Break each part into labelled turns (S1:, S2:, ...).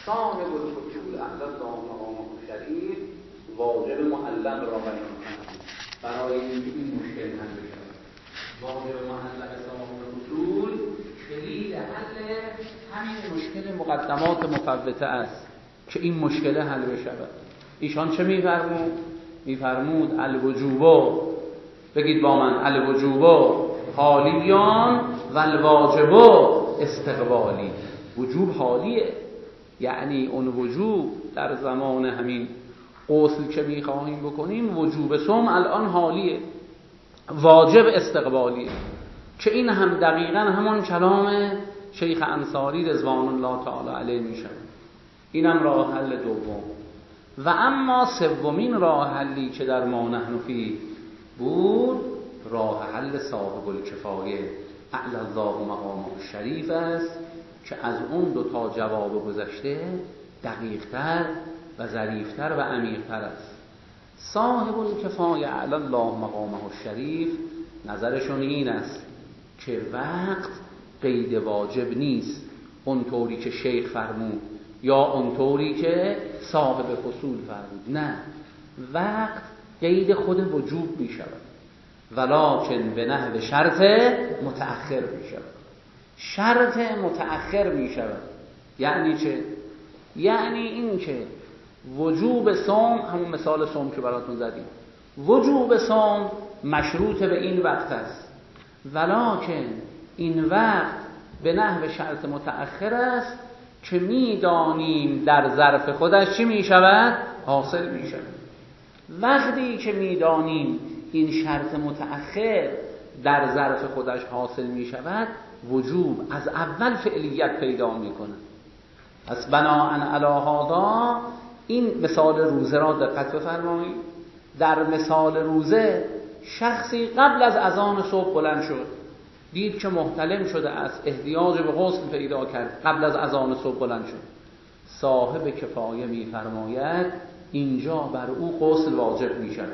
S1: صاحب الفصول اهل الله مقامه شریف واجب معلم را بیان کند برای اینکه این مشکل حل بشه. واجب معلم صاحب الفصول کلید حل همین مشکل مقدمات مفوته است که این مشکل حل بشه. ایشان چه میفرمود؟ میفرمود الوجوب، بگید با من، الوجوب حالیان و الواجب استقبالی. وجوب حالیه، یعنی اون وجوب در زمان همین غسل که میخواهیم بکنیم وجوب صوم الان حالیه، واجب استقبالیه، که این هم دقیقا همون کلام شیخ انصاری رضوان الله تعالی علیه میشه. اینم راه حل دوم. و اما سومین راه حلی که در ما نحن فیه بود راه حل صاحب الکفایه اعلی الله مقامه شریف است که از اون دو تا جواب گذشته دقیق‌تر و ظریف‌تر و عمیق‌تر است. صاحب الکفایه اعلی الله مقامه شریف نظرشون این است که وقت قید واجب نیست اونطوری که شیخ فرمود یا اونطوری که صاحب فصول فرمود، نه، وقت قید خود وجوب می شود ولکن به نحو شرط متأخر می شود. شرط متأخر می شود یعنی چه؟ یعنی این که وجوب صوم، همون مثال صوم که براتون زدیم، وجوب صوم مشروط به این وقت است ولکن این وقت به نحو شرط متأخر است که میدانیم در ظرف خودش چی می شود؟ حاصل می شود. وقتی که میدانیم این شرط متأخر در ظرف خودش حاصل می شود وجوب از اول فعلیت پیدا می کند. پس بناءً علی هذا این مثال روزه را دقت بفرمایید. در مثال روزه شخصی قبل از اذان صبح بلند شد، دید که محتلم شده است، احتیاج به غسل پیدا کرد، قبل از اذان صبح بلند شد. صاحب کفایه می‌فرماید اینجا بر او غسل واجب می‌شود.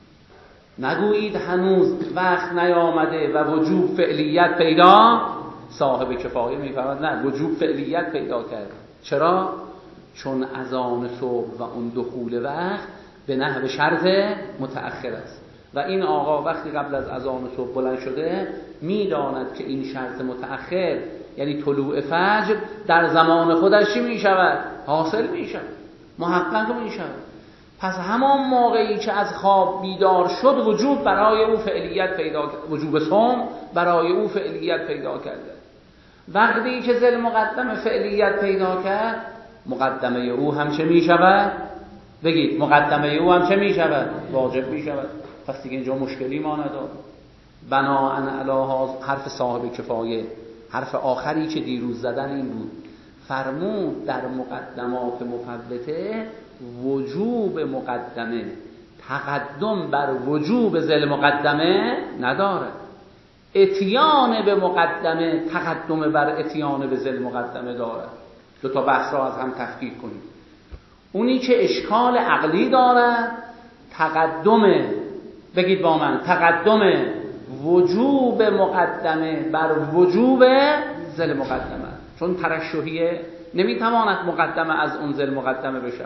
S1: نگویید هنوز وقت نیامده و وجوب فعلیت پیدا. صاحب کفایه می‌فرماید نه، وجوب فعلیت پیدا کرد. چرا؟ چون اذان صبح و اون دخول وقت به نحو شرط متأخر است و این آقا وقتی قبل از اذان صبح بلند شده میداند که این شرط متأخر یعنی طلوع فجر در زمان خودش چی می شود؟ حاصل می شود، محقق می شود. پس همان موقعی که از خواب بیدار شد وجوب برای او فعلیت پیدا کرد، وجوب صوم برای او فعلیت پیدا کرده. وقتی که ذل مقدمه فعلیت پیدا کرد مقدمه او هم چه می شود؟ بگید مقدمه او هم چه می شود؟ واجب می شود. پس دیگه اینجا مشکلی ما نداره. بناءً علی حرف صاحب کفایه، حرف آخری که دیروز زدن این بود، فرمود در مقدمات مفوته وجوب مقدمه تقدم بر وجوب ذل مقدمه ندارد، اتیان به مقدمه تقدم بر اتیان به ذل مقدمه دارد. دو تا بحث را از هم تفکیک کنید. اونی که اشکال عقلی دارد تقدم، بگید با من، تقدم وجوب مقدمه بر وجوب ذل مقدمه، چون ترشحیه نمیتواند مقدمه از اون ذل مقدمه بشود.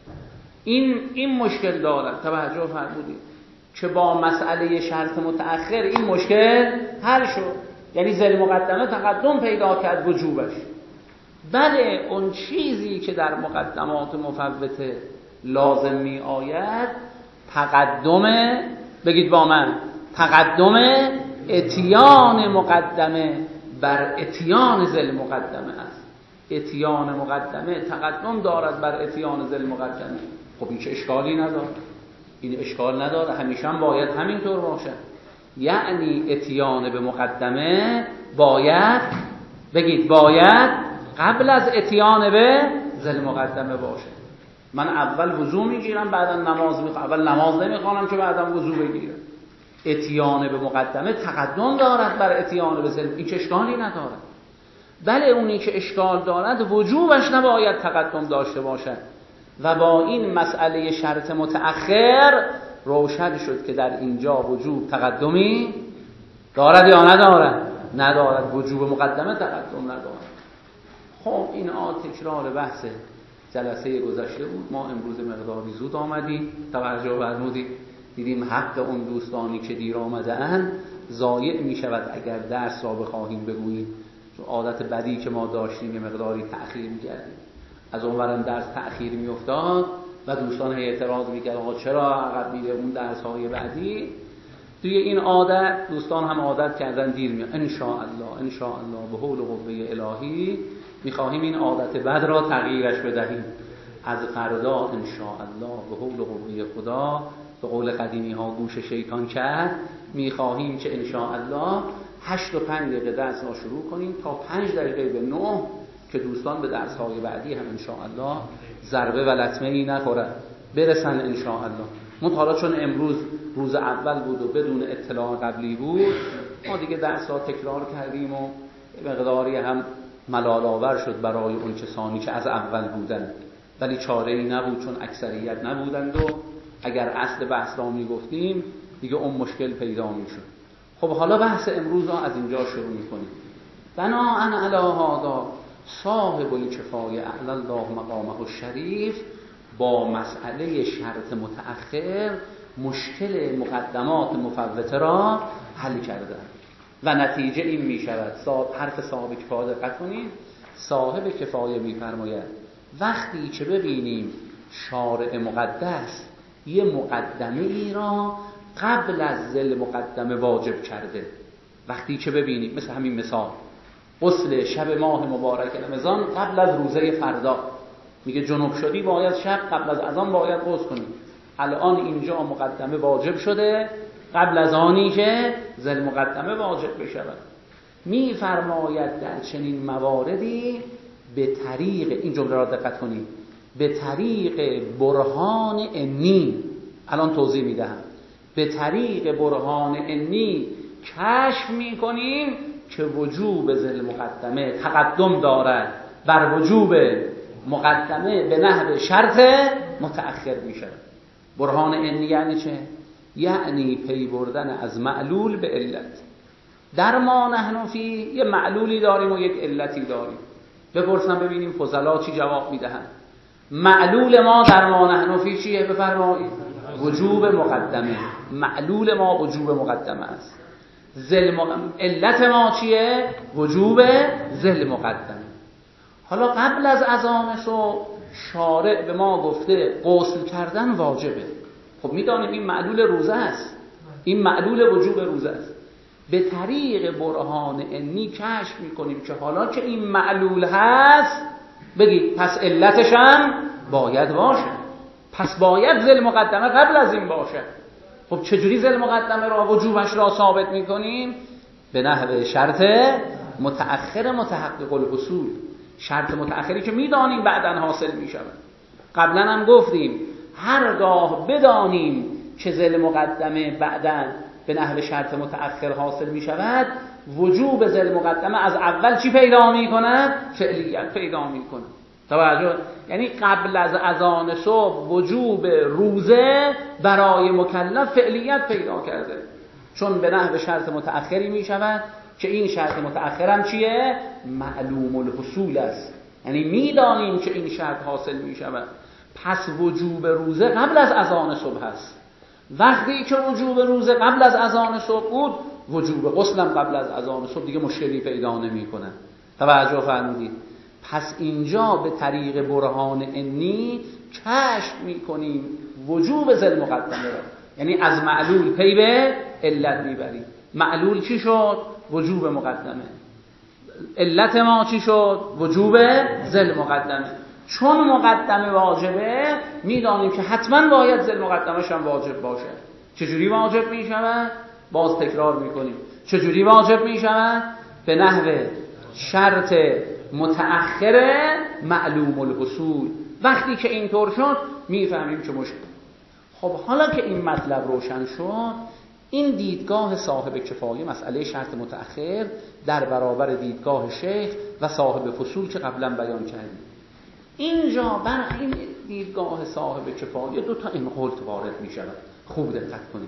S1: این مشکل دارد. توجه فرمودید که با مسئله شرط متأخر این مشکل حل شد، یعنی ذل مقدمه تقدم پیدا کرد وجوبش. بله اون چیزی که در مقدمات مفوته لازم می آید تقدم، بگید با من، تقدم اتیان مقدمه بر اتیان ذل مقدمه است. اتیان مقدمه تقدم دارد بر اتیان ذل مقدمه. خب این چه اشکالی نداره؟ این اشکال نداره، همیشه هم باید همینطور باشه. یعنی اتیان به مقدمه باید، بگید باید قبل از اتیان به ذل مقدمه باشه. من اول وضو میگیرم بعدا نماز میخوام، اول نماز نمیخوانم که بعدا وضو بگیرم. اتیان به مقدمه تقدم دارد بر اتیان به ذل، این اشکالی نداره. بله اونی که اشکال دارد وجوبش نباید تقدم داشته باشد و با این مسئله شرط متأخر روشن شد که در اینجا وجوب تقدمی دارد یا ندارد؟ ندارد. وجوب مقدمه تقدم ندارد. خب این تکرار بحثه جلسه گذشته بود، ما امروز مقداری زود آمدیم، توجه فرمودید، دیدیم حق اون دوستانی که دیر آمده‌اند ضایع می شود اگر درس را بخواهیم بگوییم، چون عادت بدی که ما داشتیم یه مقداری تأخیر می کردیم، از اونورم درس تأخیر می افتاد و دوستان اعتراض می کردن آقا چرا عقب میره اون درس های بعدی. توی این عادت دوستان هم عادت کردن دیر میاد. ان شاء الله به حول و قوه الهی میخواهیم این عادت بد را تغییرش بدهیم. از فردا ان شاء الله به حول و قوه خدا، به قول قدیمی ها گوش شیطان کرد، میخواهیم که ان شاء الله 8 و 5 دقیقه درس را شروع کنیم تا 5 دقیقه به 9 که دوستان به درس های بعدی هم ان شاء الله ضربه و لطمه ای نخورد، برسن ان شاء الله. حالا چون امروز روز اول بود و بدون اطلاع قبلی بود، ما دیگه درس را تکرار کردیم و مقداری هم ملال آور شد برای اون کسانی که از اول بودن، ولی چاره ای نبود چون اکثریت نبودند و اگر اصل بحث را میگفتیم دیگه اون مشکل پیدا میشد. خب حالا بحث امروز را از اینجا شروع میکنیم. بناءً علی هذا صاحب الکفایه اعلی الله مقامه الشریف با مسئله شرط متأخر مشکل مقدمات مفوته را حل کرده و نتیجه این می شود. حرف صاحب کفایه دقت کنید، صاحب کفایه می فرماید وقتی که ببینیم شارع مقدس یه مقدمه ای را قبل از ذل مقدمه واجب کرده، وقتی که ببینیم مثل همین مثال غسل شب ماه مبارک رمضان قبل از روزه فردا، میگه جنوب شدی باید شب قبل از اذان باید غسل کنی. الان اینجا مقدمه واجب شده قبل از آنی که ذل مقدمه واجب بشود. میفرماید در چنین مواردی به طریق، این جمله را دقت کنید، به طریق برهان عنی، الان توضیح میدهم، به طریق برهان عنی کشف میکنیم که وجوب ذل مقدمه تقدم دارد بر وجوب مقدمه به نحو شرط متأخر می شود. برهان عنی یعنی چه؟ یعنی پی بردن از معلول به علت. در ما نحن فی یه معلولی داریم و یک علتی داریم. بپرسم ببینیم فضلا چی جواب میدهند. معلول ما در ما نحن فی چیه؟ بفرمایید وجوب مقدمه. معلول ما وجوب مقدمه است. علت ما چیه؟ وجوب ذل مقدمه. حالا قبل از اذان صبح شارع به ما گفته غسل کردن واجبه. خب میدانیم این معلول روزه است، این معلول وجوب روزه است. به طریق برهان عنی کشف میکنیم که حالا که این معلول هست، بگید پس علتش هم باید باشه، پس باید ذل مقدمه قبل از این باشه. خب چجوری ذل مقدمه را وجوبش را ثابت میکنیم؟ به نحو شرط متأخر متحقق الحصول. شرط متأخری که میدانیم بعداً حاصل میشود. قبلا هم گفتیم هرگاه بدانیم که ذل مقدمه بعداً به نحو شرط متأخر حاصل میشود، وجوب ذل مقدمه از اول چی پیدا میکند؟ فعلیت پیدا میکند. توجه، یعنی قبل از اذان صبح وجوب روزه برای مکلف فعلیت پیدا کرده، چون به نحو شرط متأخری میشود که این شرط متأخر هم چیه؟ معلوم الحصول است، یعنی میدانیم که این شرط حاصل میشود. پس وجوب روزه قبل از اذان صبح است. وقتی که وجوب روزه قبل از اذان صبح بود، وجوب غسل هم قبل از اذان صبح دیگه مشکلی پیدا نمیکنه. توجه فرمودید؟ پس اینجا به طریق برهان عنی کشف میکنیم وجوب ذل مقدمه را، یعنی از معلول پی به علت میبریم. معلول چی شد؟ وجوب مقدمه. علت ما چی شد؟ وجوب ذل مقدمه. چون مقدمه واجبه، میدانیم که حتما باید ذل مقدمه‌ش هم واجب باشه. چجوری واجب میشود؟ باز تکرار میکنیم. چجوری واجب میشود؟ به نحو شرط متأخر معلوم الحصول. وقتی که اینطور شد میفهمیم که مشکل. خب حالا که این مطلب روشن شد، این دیدگاه صاحب کفایه مسئله شرط متأخر در برابر دیدگاه شیخ و صاحب فصول که قبلا بیان کردیم، اینجا بر این دیدگاه صاحب کفایه دو تا انقلت وارد می شود. خوب دقت کنید.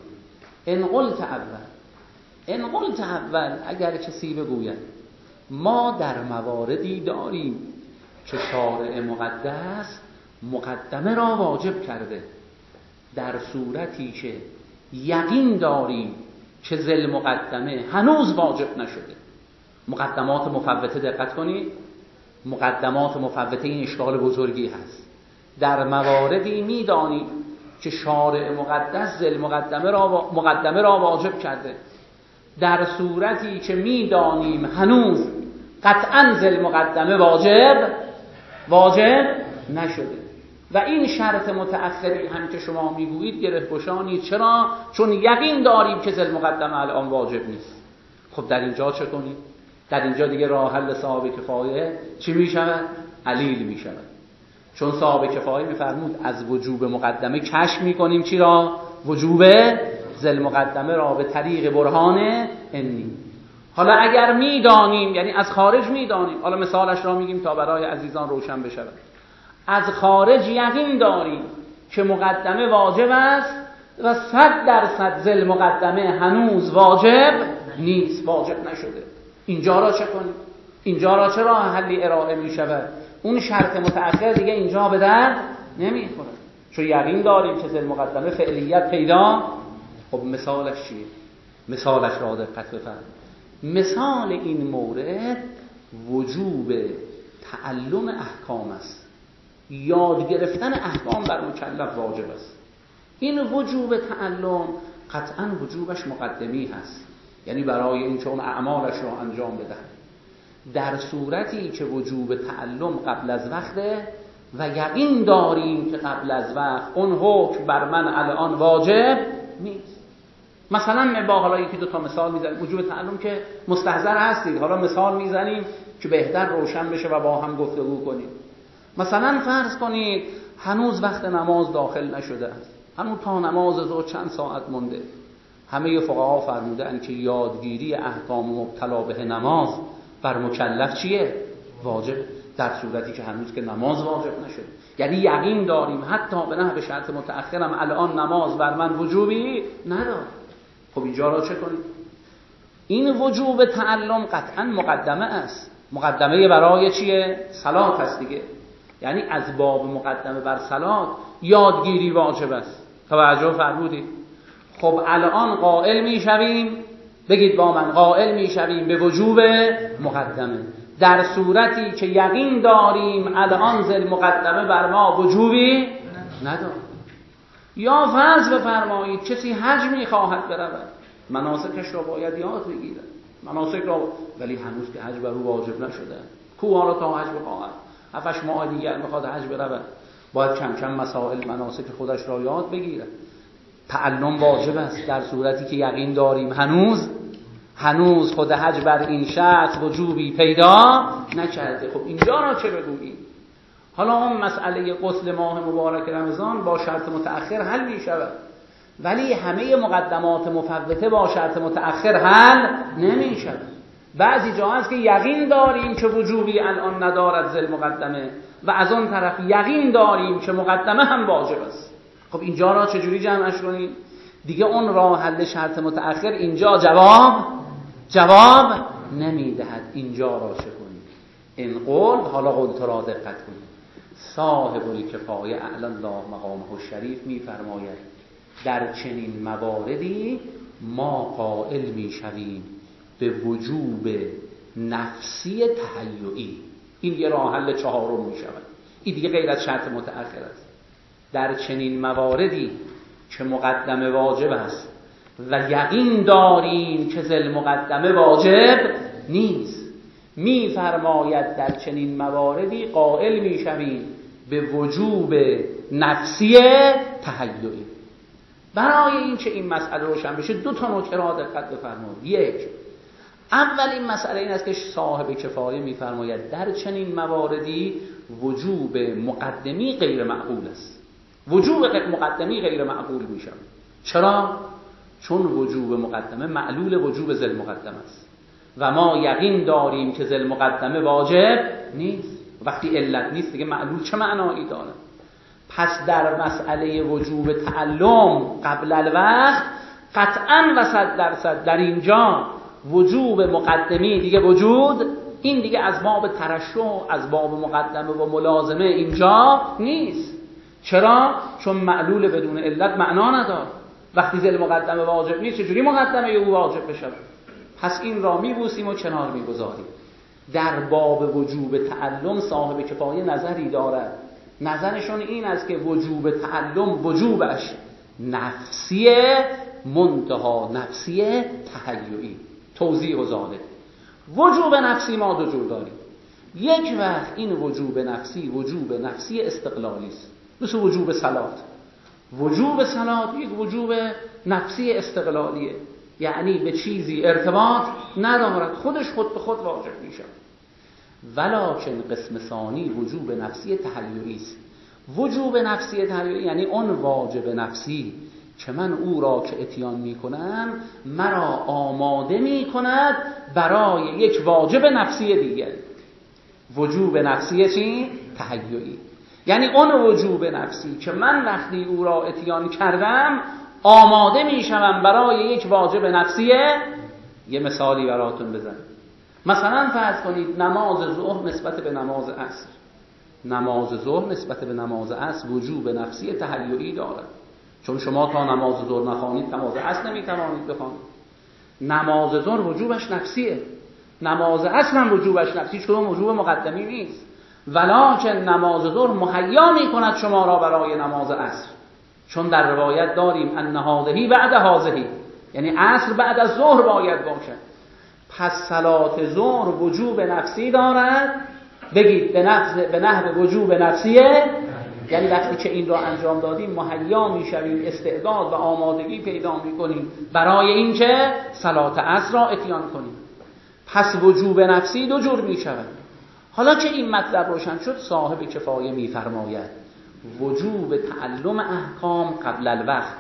S1: انقلت اول اگر کسی بگوید ما در مواردی داریم که شارع مقدس مقدمه را واجب کرده در صورتی که یقین داریم که ذل مقدمه هنوز واجب نشده. مقدمات مفوته دقت کنید، مقدمات مفوته این اشکال بزرگی هست. در مواردی میدانیم که شارع مقدس ذل مقدمه را واجب کرده، در صورتی که میدانیم هنوز قطعا ذل مقدمه واجب نشده. و این شرط متأخری هم که شما میگویید گره‌گشانی. چرا؟ چون یقین داریم که ذل مقدمه الان واجب نیست. خب در اینجا چه کنیم؟ در اینجا دیگه راه حل صاحب کفایه چی میشود؟ علیل میشود. چون صاحب کفایه میفرمود از وجوب مقدمه کشف میکنیم چی را؟ وجوب ذل مقدمه را به طریق برهان انی. حالا اگر میدانیم، یعنی از خارج میدانیم، حالا مثالش را میگیم تا برای عزیزان روشن بشود. از خارج یقین داریم که مقدمه واجب است و 100% ذل مقدمه هنوز واجب نیست، واجب نشده. اینجا را چه کنیم؟ اینجا را چه راه حلی ارائه می شود؟ اون شرط متأخر دیگه اینجا به درد نمی خورد، چون یقین داریم که ذل مقدمه فعلیت پیدا. خب مثالش چیه؟ مثالش را دقت بفرمایید. مثال این مورد وجوب تعلم احکام است. یاد گرفتن احکام بر مکلف واجب است. این وجوب تعلم قطعا وجوبش مقدمی هست، یعنی برای این چون اعمالش را انجام بده. در صورتی که وجوب تعلم قبل از وقته و یقین داریم که قبل از وقت اون حکم بر من الان واجب نیست. مثلا با حالا یکی دو تا مثال میزنیم. وجوب تعلم که مستحضر هستید، حالا مثال میزنیم که بهتر روشن بشه و با هم گفتگو کنیم. مثلا فرض کنید هنوز وقت نماز داخل نشده است، هنوز تا نماز ظهر چند ساعت مونده. همه فقها فرمودند که یادگیری احکام مبتلا به نماز بر مکلف چیه؟ واجب، در صورتی که هنوز که نماز واجب نشده. یعنی یقین داریم حتی به نحو شرط متأخرم الان نماز بر من وجوبی نداره. خب اینجا را چه کنیم؟ این وجوب تعلم قطعا مقدمه است. مقدمه برای چیه؟ صلات هست دیگه. یعنی از باب مقدمه بر صلات یادگیری واجب است. توجه فرمودید؟ خب الان قائل میشویم، بگید با من، قائل میشویم به وجوب مقدمه در صورتی که یقین داریم الان ذل مقدمه بر ما وجوبی نداره. یا فرض بفرمایید کسی حج میخواهد برود، مناسکش را باید یاد بگیرد، مناسک را، ولی هنوز که حج بر او واجب نشده. کو حالا تا حج بخواهد 7 ماه دیگر میخواد حج برود، باید کم کم مسائل مناسک خودش را یاد بگیرد. تعلم واجب است در صورتی که یقین داریم هنوز خود حج بر این شخص وجوبی پیدا نکرده. خب اینجا را چه بگوییم؟ حالا اون مسئله غسل ماه مبارک رمضان با شرط متأخر حل می شود، ولی همه مقدمات مفوته با شرط متأخر حل نمی شود. بعضی جا هست که یقین داریم که وجوبی الان ندارد ذل مقدمه و از اون طرف یقین داریم که مقدمه هم واجب است. خب اینجا را چجوری جمعش کنیم؟ دیگه اون راه حل شرط متأخر اینجا جواب نمیدهد. اینجا را چه کنیم؟ این قول، حالا قول را دقت کنیم. صاحب الکفایه اعلی الله مقامه الشریف میفرماید در چنین مواردی ما قائل میشویم به وجوب نفسی تهیعی. این یه راه حل چهارم میشود. این دیگه غیر از شرط متأخر است. در چنین مواردی که مقدمه واجب است و یقین داریم که ذل مقدمه واجب نیست، میفرماید در چنین مواردی قائل میشویم به وجوب نفسی تهیعی. برای این که این مسئله روشن بشه 2 تا نکته را دقت بفرمایید. یک، اولین مسئله این است که صاحب کفایه میفرماید در چنین مواردی وجوب مقدمی غیر معقول است. وجوب مقدمی غیر معقول میشه. چرا؟ چون وجوب مقدمه معلول وجوب ذل مقدمه است و ما یقین داریم که ذل مقدمه واجب نیست. وقتی علت نیست دیگه معلول چه معنایی داره؟ پس در مسئله وجوب تعلم قبل الوقت قطعاً و 100% در اینجا وجوب مقدمی دیگه وجود این دیگه از باب ترشح، از باب مقدمه و ملازمه اینجا نیست. چرا؟ چون معلول بدون علت معنا نداره. وقتی ذل مقدمه واجب نیست چجوری مقدمه او واجب بشه؟ پس این را میبوسیم و کنار میگذاریم. در باب وجوب تعلم صاحب کفایه نظری دارد. نظرشون این است که وجوب تعلم وجوبش نفسیه، منتها نفسیه تهیعی. توضیح و زاده. وجوب نفسی ما دو جور داریم. یک وقت این وجوب نفسی استقلالی است، مثل وجوب صلات. وجوب صلات یک وجوب نفسی استقلالیه، یعنی به چیزی ارتباط ندارد، خودش خود به خود واجب میشه. ولکن قسم ثانی وجوب نفسی تهیعی است. وجوب نفسی تهیعی یعنی اون واجب نفسی که من او را که اتیان میکنم مرا آماده میکند برای یک واجب نفسی دیگر. وجوب نفسی چی؟ تهیعی. یعنی اون وجوب نفسی که من وقتی او را اتیان کردم آماده میشم برای یک واجب نفسیه. یه مثالی براتون بزنم. مثلا فرض کنید نماز ظهر نسبت به نماز عصر. نماز ظهر نسبت به نماز عصر وجوب نفسی تهیعی دارد، چون شما تا نماز ظهر نخوانید نماز عصر نمیتوانید بخوانید. نماز ظهر وجوبش نفسیه، نماز عصر هم وجوبش نفسی، چون وجوب مقدمی نیست. ولکن نماز ظهر مهیا میکند شما را برای نماز عصر، چون در روایت داریم ان هذه بعد هذه، یعنی عصر بعد از ظهر باید باشد. پس صلات ظهر وجوب نفسی دارد. بگید به نحو وجوب نفسیه، یعنی وقتی که این را انجام دادیم مهیا میشویم، استعداد و آمادگی پیدا میکنیم برای اینکه صلات عصر را اتیان کنیم. پس وجوب نفسی دو جور میشود. حالا که این مطلب روشن شد، صاحب کفایه میفرماید وجوب تعلم احکام قبل الوقت.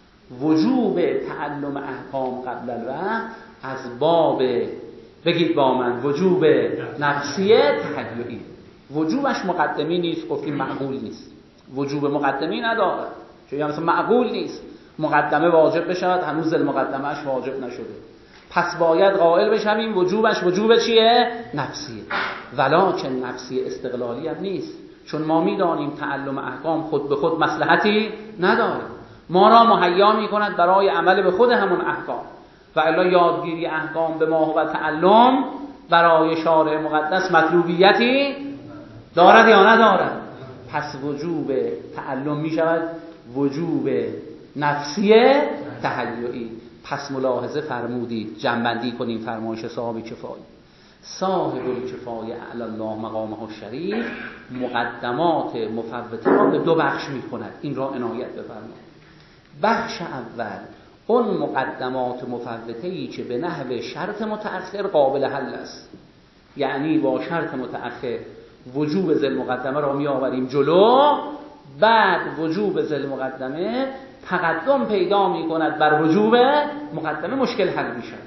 S1: وجوب تعلم احکام قبل الوقت از باب، بگید با من، وجوب نفسیه تهیعی. وجوبش مقدمی نیست، گفتیم معقول نیست، وجوب مقدمی نداره، چون مثلا معقول نیست مقدمه واجب بشود هنوز ذل مقدمهش واجب نشده. پس باید قائل بشویم وجوبش وجوب چیه؟ نفسیه. ولکن نفسی استقلالی هم نیست، چون ما میدانیم تعلم احکام خود به خود مصلحتی نداره، ما را مهیا میکند برای عمل به خود همون احکام. و الا یادگیری احکام به ما و تعلم برای شارع مقدس مطلوبیتی دارد یا ندارد؟ پس وجوب تعلم می شود وجوب نفسی تهیعی. پس ملاحظه فرمودید، جمع‌بندی کنیم فرمایش صاحب کفایه. صاحب الکفایه اعلی الله مقامه الشریف مقدمات مفوته را به دو بخش می کند. این را عنایت بفرمایید. بخش اول اون مقدمات مفوته‌ای که به نحو شرط متأخر قابل حل است، یعنی با شرط متأخر وجوب ذل مقدمه را می آوریم جلو، بعد وجوب ذل مقدمه تقدم پیدا می کند بر وجوب مقدمه، مشکل حل می شود.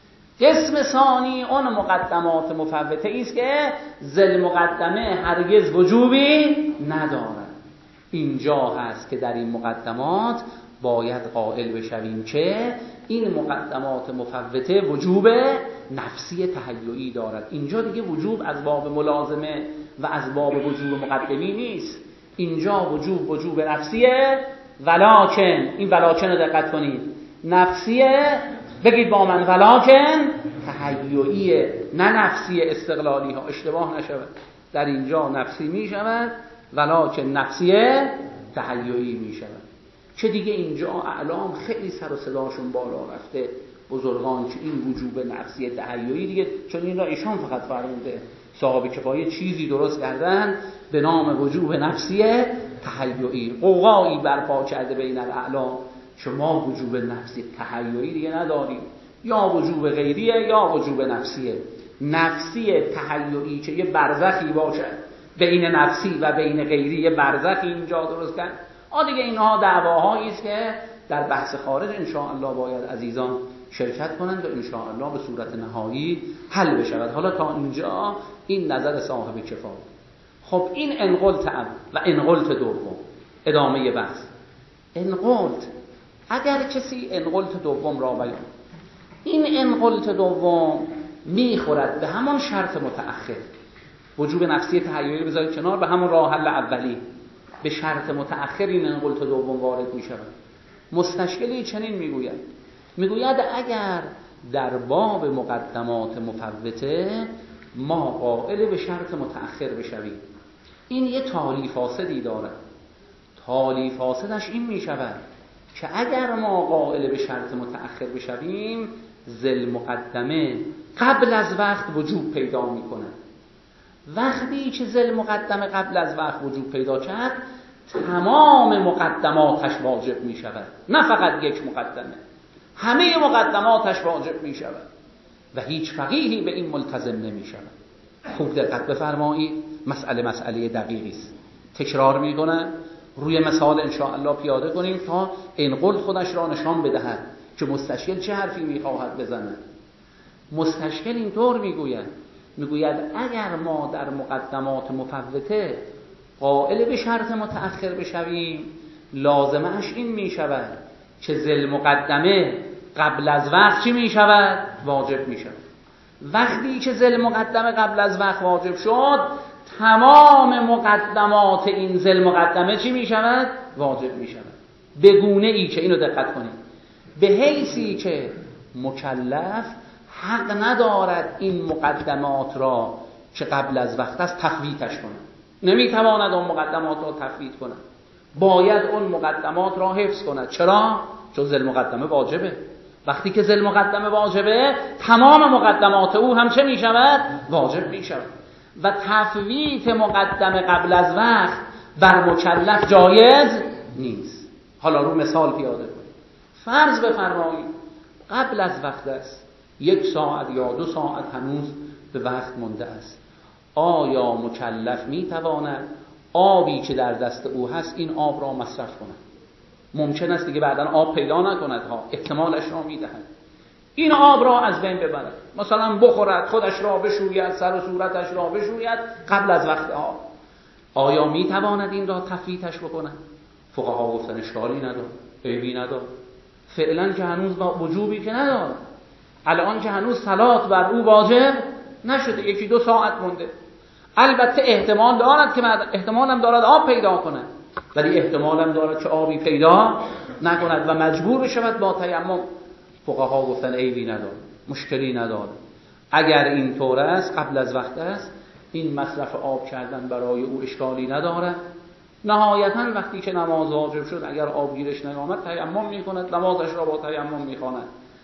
S1: قسم ثانی اون مقدمات مفوته‌ای است که ذل مقدمه هرگز وجوبی ندارد. اینجا هست که در این مقدمات باید قائل بشویم که این مقدمات مفوته وجوب نفسی تهیعی دارد. اینجا دیگه وجوب از باب ملازمه و از باب وجوب مقدمی نیست، اینجا وجوب نفسیه. ولکن، این ولکن رو دقت کنید، نفسیه، بگید با من، ولکن تهیعیه، نه نفسی استقلالی ها، اشتباه نشود. در اینجا نفسی می شود، ولکن نفسیه تهیعی می شود. که دیگه اینجا اعلام خیلی سر و صداشون بالا رفته، بزرگان، که این وجوب نفسی تهیعی دیگه، چون این را ایشان فقط فرموده، صاحب کفایه چیزی درست کردن به نام وجوب نفسی تهیعی. قوقایی برپا کرده بین الاعلام که ما وجوب نفسی تهیعی دیگه نداریم، یا وجوب غیریه یا وجوب نفسیه. نفسی تهیعی که یه برزخی باشه بین نفسی و بین غیری، یه برزخی اینجا درست کرد. دیگه اینها دعواهایی است که در بحث خارج ان شاء الله باید عزیزان شرکت کنند و ان شاء الله به صورت نهایی حل بشود. حالا تا اینجا این نظر صاحب کفایه. خب این انقلت اول و انقلت دوم، ادامه بحث. انقلت، اگر کسی انقلت دوم را بیان، این انقلت دوم میخورد به همون شرط متأخر. وجوب نفسی تحیلی بذارید کنار، به همون راه حل اولی، به شرط متأخر این انقلت دوم وارد میشود. مستشکلی چنین میگوید اگر در باب مقدمات مفوته ما قائل به شرط متأخر بشویم، این یه تالی فاسدی داره. تالی فاسدش این میشود که اگر ما قائل به شرط متأخر بشویم، ذل مقدمه قبل از وقت وجوب پیدا میکنه. وقتی که ذل مقدمه قبل از وقت وجوب پیدا کرد، تمام مقدماتش واجب میشود، نه فقط یک مقدمه، همه مقدماتش واجب میشود و هیچ فقیهی به این ملتزم نمیشود. خوب دقت بفرمایید، مسئله دقیقی است. تکرار میکنم، روی مثال ان شاء الله پیاده کنیم تا انقل خودش را نشان بدهد که مستشکل چه حرفی میخواهد بزند. مستشکل اینطور میگوید اگر ما در مقدمات مفوته قائل به شرط متأخر بشویم، لازمش این میشود که ذل مقدمه قبل از وقت چی میشود؟ واجب میشود. وقتی که ذل مقدمه قبل از وقت واجب شد، تمام مقدمات این ذل مقدمه چی میشود؟ واجب میشود. به گونه ای که، اینو دقت کنید، به حیثی که مکلف حق ندارد این مقدمات را که قبل از وقت است تفویتش کنه. نمیتواند اون مقدمات را تفویت کنه، باید اون مقدمات را حفظ کند. چرا؟ چون ذل مقدمه واجبه. وقتی که ذل مقدمه واجبه، تمام مقدمات او هم چه میشود؟ واجب میشود. و تفویت مقدمه قبل از وقت بر مکلف جایز نیست. حالا رو مثال پیاده کنید. فرض بفرمایید قبل از وقت است، 1 ساعت یا 2 ساعت هنوز به وقت مانده است. آیا مکلف میتواند آبی که در دست او هست این آب را مصرف کند؟ ممکن است دیگه بعداً آب پیدا نکند ها، احتمالش را میدهد. این آب را از بین ببرد، مثلا بخورد، خودش را بشوید، سر و صورتش را بشوید قبل از وقت آب. آیا میتواند این را تفویتش بکند؟ فقها گفتن اشکالی نداره، عیبی نداره. فعلا که هنوز با وجوبی که نداره، الان که هنوز صلات بر او واجب نشده، 1-2 ساعت مونده. البته احتمال دارد که احتمال هم دارد آب پیدا کند، ولی احتمال هم دارد که آبی پیدا نکند و مجبور بشود با تیمم. فقها گفتن عیبی نداره، مشکلی نداره. اگر این طور است، قبل از وقت است، این مصرف آب کردن برای او اشکالی نداره. نهایتاً وقتی که نماز واجب شد، اگر آب گیرش نیامد تیمم میکند، نمازش را با تیمم میخواند.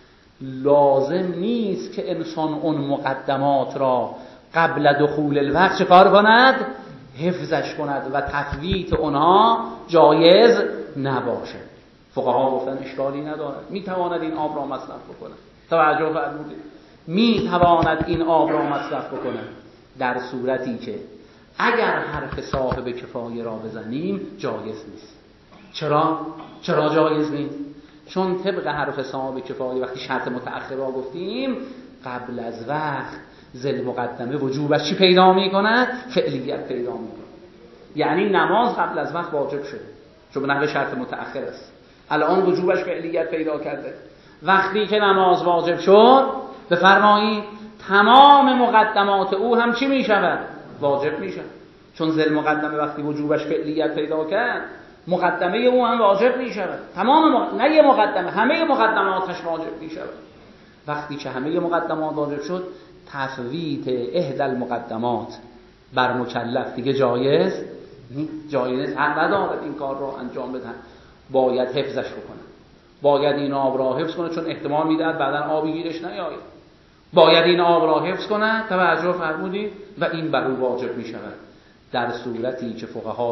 S1: لازم نیست که انسان اون مقدمات را قبل دخول الوقت چه کار کند؟ حفظش کند و تفویت اونها جایز نباشه. فقها گفتن اشکالی ندارد، میتواند این آب را مصرف بکند. توجه فرمودید، میتواند این آب را مصرف بکند در صورتی که اگر حرف صاحب کفایه را بزنیم جایز نیست. چرا جایز نیست؟ چون طبق حرف صاحب کفایه وقتی شرط متأخر را گفتیم، قبل از وقت ذل مقدمه وجوبش چی پیدا میکند؟ فعلیت پیدا میکند. یعنی نماز قبل از وقت واجب شده، چون به نحو شرط متأخر است، الان وجوبش فعلیت پیدا کرده. وقتی که نماز واجب شد، بفرمایید تمام مقدمات او هم چی میشود؟ واجب میشود. چون ذل مقدمه وقتی وجوبش فعلیت پیدا کرد، مقدمه او هم واجب میشود. تمام نه یه مقدمه، همه مقدماتش واجب میشود. وقتی که همه مقدمات واجب شد، تفویت احدى المقدمات بر مکلف دیگه جایز حق ندارد این کار را انجام بده. باید حفظش بکنه، باید این آب را حفظ کنه، چون احتمال میدهد بعداً آبی گیرش نیاید. باید این آب را حفظ کنه. توجه فرمودید؟ و این بر او واجب میشود در صورتی که فقها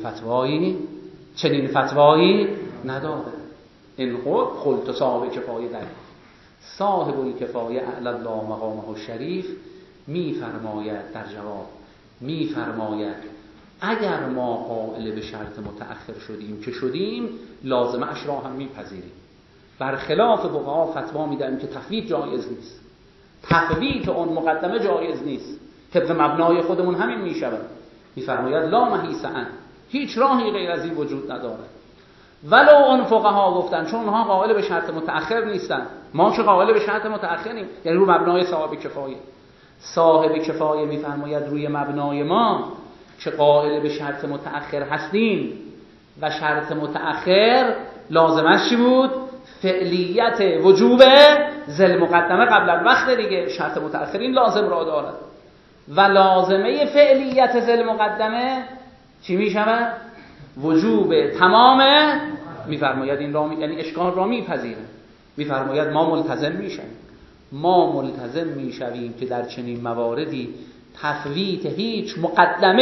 S1: چنین فتوایی نداره. این خلط صاحب کفایه در صاحب الکفایه اعلی الله مقامه الشریف میفرماید در جواب، میفرماید اگر ما قائل به شرط متأخر شدیم که شدیم، لازمه اش را هم میپذیریم. برخلاف فقها فتوا میدن که تفویت جایز نیست، تفویت اون مقدمه جایز نیست. طبق مبنای خودمون همین میشود. میفرماید لا محیص عنه، هیچ راهی غیر از این وجود نداره. ولو اون فقها گفتن چون اونها قائل به شرط متأخر نیستن، ما که قائل به شرط متأخریم، یعنی رو مبنای صاحب کفایه. صاحب کفایه میفرماید روی مبنای ما که قائل به شرط متأخر هستیم و شرط متأخر لازمش چی بود؟ فعلیت وجوب ذل مقدمه قبل الوقت دیگه. شرط متأخر این لازم را دارد و لازمه فعلیت ذل مقدمه چی می شود؟ وجوب تمامه. میفرماید این را یعنی اشکال را میپذیره. میفرماید ما ملتزم میشویم که در چنین مواردی تفویت هیچ مقدمه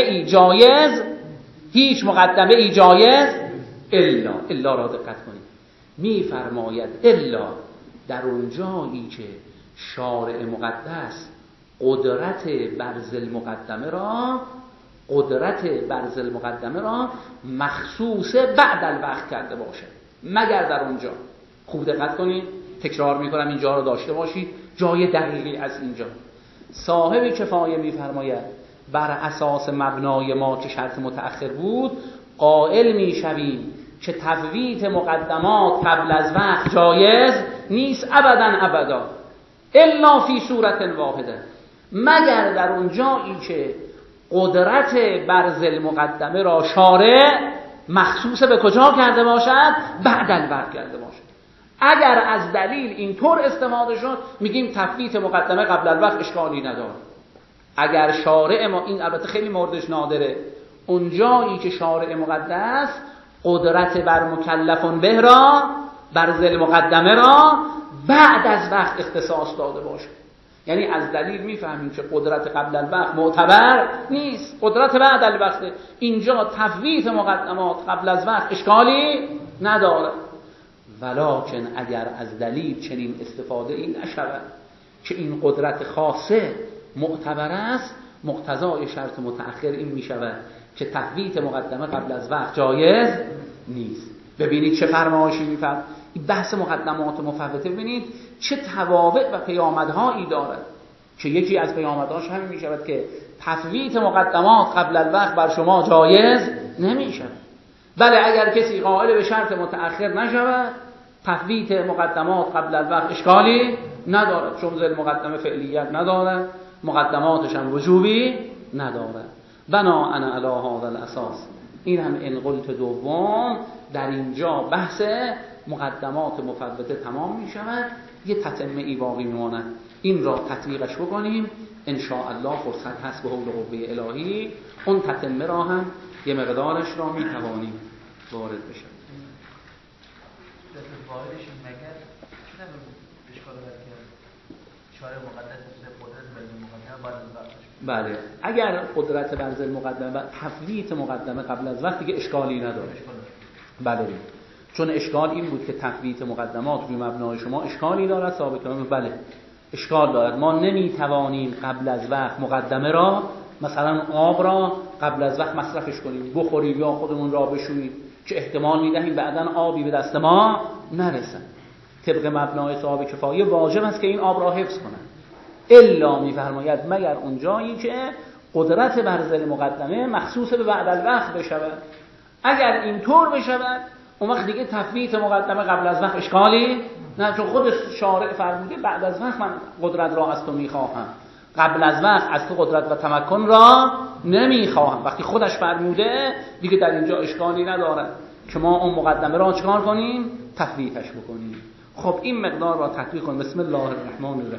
S1: ای جایز الا را دقت کنید. میفرماید الا در اون جایی که شارع مقدس قدرت بر ذل مقدمه را مخصوص بعد الوقت کرده باشه، مگر در اونجا. خوب دقت کنید، تکرار میکنم اینجا رو داشته باشید، جای دقیقی از اینجا. صاحب کفایه میفرماید بر اساس مبنای ما که شرط متأخر بود قائل میشویم که تفویت مقدمات قبل از وقت جایز نیست ابدا الا فی صورت واحده، مگر در اون جایی که قدرت بر ذل مقدمه را شارع مخصوص به کجا کرده باشد؟ بعد الوقت کرده باشد. اگر از دلیل اینطور استفاده شد میگیم تفویت مقدمه قبل الوقت اشکالی نداره. اگر شارع ما، این البته خیلی موردش نادره، اون جایی که شارع مقدس قدرت بر مکلفون به را، بر ذل مقدمه را بعد از وقت اختصاص داده باشه، یعنی از دلیل میفهمیم که قدرت قبل الوقت معتبر نیست، قدرت بعد الوقت. اینجا تفویت مقدمات قبل از وقت اشکالی نداره. ولکن اگر از دلیل چنین استفاده این نشود که این قدرت خاصه معتبر است، مقتضای شرط متأخر این میشود که تفویت مقدمه قبل از وقت جایز نیست. ببینید چه فرمایشی میفرد. این بحث مقدمات مفوته ببینید چه توابع و پیامدهایی دارد که یکی از پیامدهاش همین میشود که تفویت مقدمات قبل الوقت بر شما جایز نمیشود. بله اگر کسی قائل به شرط متأخر نشود، تفویت مقدمات قبل الوقت اشکالی ندارد، چون ذل مقدمه فعلیت ندارد، مقدماتش هم وجوبی ندارد. بنا انا علی هذا الاساس. این هم انقلت دوم. در اینجا بحث مقدمات مفوته تمام می شود، یه تتمه ای باقی میماند. این را تطبیقش بکنیم ان شاء الله، فرصت هست به حول قوه الهی اون تتمه را هم یه مقدارش را می توانیم وارد بشیم.
S2: واردش مگر چرا اشکال داره که شارع مقدس قدرت بر مقدمه بعد از وقت؟
S1: بله اگر قدرت بر ذل مقدمه و تفویت مقدمه قبل از وقت دیگه اشکالی نداره. بله چون اشکال این بود که تفویت مقدمات روی مبنای شما اشکالی دارد. ثابت کردن بله اشکال دارد. ما نمیتوانیم قبل از وقت مقدمه را، مثلا آب را قبل از وقت مصرفش کنیم، بخوریم یا خودمون را بشوییم که احتمال میدهیم بعداً آبی به دست ما نرسد. طبق مبنای صاحب کفایه واجب است که این آب را حفظ کنند. الا میفرماید مگر اونجایی که قدرت بر ذل مقدمه مخصوص به بعد الوقت بشود. اگر اینطور بشود اون وقت دیگه تفویت مقدمه قبل از وقت اشکالی نه، چون خود شارع فرموده بعد از وقت من قدرت را از تو میخواهم، قبل از وقت از تو قدرت و تمکن را نمیخواهم. وقتی خودش فرموده دیگه در اینجا اشکالی ندارد که ما اون مقدمه را چکار کنیم؟ تفویتش بکنیم. خب این مقدار را تطبیق کنیم. بسم الله الرحمن الرحیم.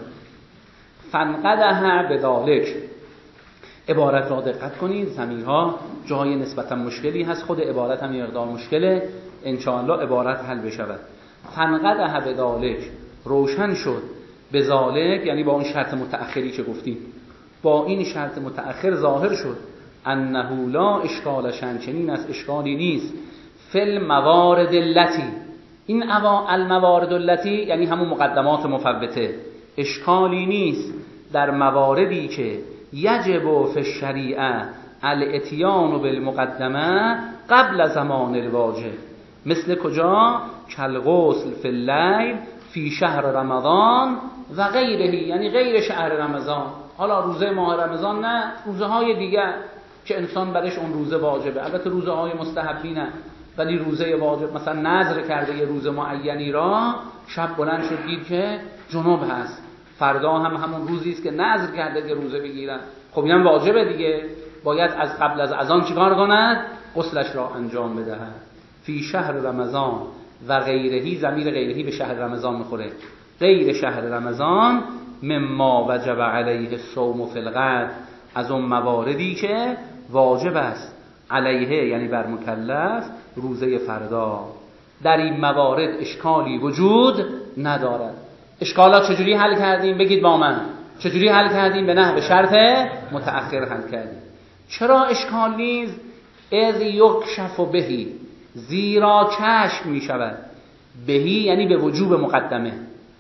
S1: فانقدح بذالک. عبارت را دقت کنید، ضمیرها جای نسبتا مشکلی هست، خود عبارت هم یه مقدار مشکله، ان شاء الله عبارت حل بشود. فانقدح بذالک، روشن شد، بذالک یعنی با اون شرط متأخری که گفتیم، با این شرط متأخر ظاهر شد انه لا اشکال شن، چنین است اشکالی نیست، فی الموارد التی، این الموارد التی یعنی همون مقدمات مفوته، اشکالی نیست در مواردی که یجب فی الشریعه الاتیان بالمقدمه قبل زمان الواجب، مثل کجا؟ کالغسل فی اللیل فی شهر رمضان و غیره، یعنی غیر شهر رمضان. حالا روزه ماه رمضان نه، روزه های دیگر که انسان برش اون روزه واجبه، البته روزه های مستحبی نه، ولی روزه واجب مثلا نذر کرده یه روز معینی را شب بلند شد دید که جنوب هست، فردا هم همون روزی است که نذر کرده که روزه بگیرن. خب اینم واجبه دیگه، باید از قبل از اذان چیکار کند؟ غسلش را انجام بدهد. فی شهر رمضان و غیرهی، ضمیر غیرهی به شهر رمضان میخوره، غیر شهر رمضان، مما وجب علیه الصوم فی الغد، از اون مواردی که واجب است علیه یعنی بر مکلف روزه فردا. در این موارد اشکالی وجود ندارد. اشکالات چجوری حل کردیم؟ بگید با من. چجوری حل کردیم؟ به نحو شرط متأخر حل کردیم. چرا اشکال نیست؟ اذ یکشف بهی، زیرا کشف می شود، بهی یعنی به وجوب مقدمه،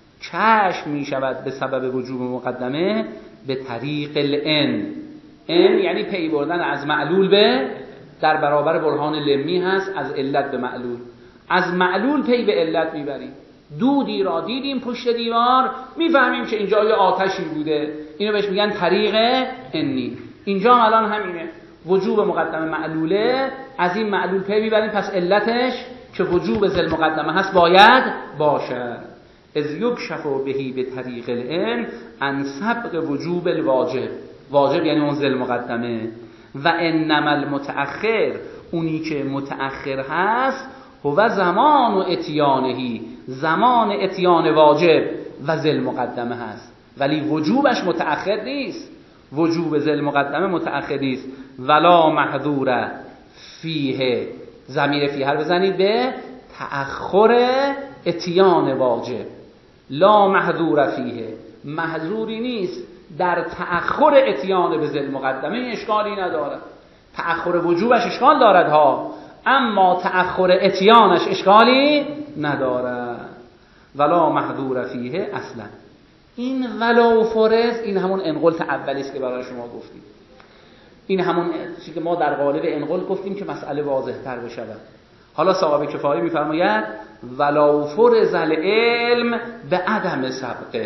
S1: کشف می شود به سبب وجوب مقدمه به طریق الان. ان یعنی پی بردن از معلول به، در برابر برهان لمی هست، از علت به معلول. از معلول پی به علت میبریم. دودی را دیدیم پشت دیوار، میفهمیم که اینجا یه آتشی بوده، اینو بهش میگن طریق انی. اینجا الان همینه، وجوب مقدمه معلوله، از این معلول پی میبریم، پس علتش که وجوب ذل مقدمه هست باید باشد. از یکشف بهی به طریق الان عن سبق وجوب الواجب، واجب یعنی اون ذل مقدمه. و انما المتأخر، اونی که متأخر هست، هو زمان و اتیانهی، زمان اتیان واجب و ذل مقدمه هست، ولی وجوبش متأخر نیست، وجوب ذل مقدمه متأخر نیست. ولا محذور فیه، ضمیر فیه رو بزنید به تأخر اتیان واجب. لا محذور فیه، محذوری نیست در تأخر اتیان به ذل مقدمه، اشکالی ندارد. تأخر وجوبش اشکال دارد ها، اما تأخر اتیانش اشکالی ندارد. ولا محذور فیه اصلا. این ولا فرض، این همون انقلت اولی است که برای شما گفتیم، این همون چیزی که ما در قالب انقل گفتیم که مسئله واضح تر بشود. حالا صاحب کفایه میفرماید ولا فرض العلم به عدم سبقه،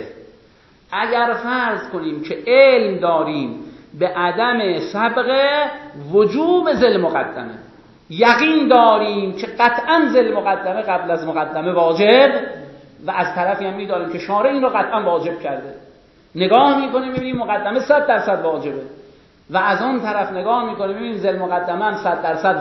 S1: اگر فرض کنیم که علم داریم به عدم سبقه وجوب ذل مقدمه، یقین داریم که قطعا ذل مقدمه قبل از مقدمه واجب، و از طرفی هم می‌داریم که شارع این رو قطعا واجب کرده، نگاه می‌کنیم می‌بینیم مقدمه 100% واجبه، و از اون طرف نگاه می‌کنیم می‌بینیم ذل مقدمه هم 100%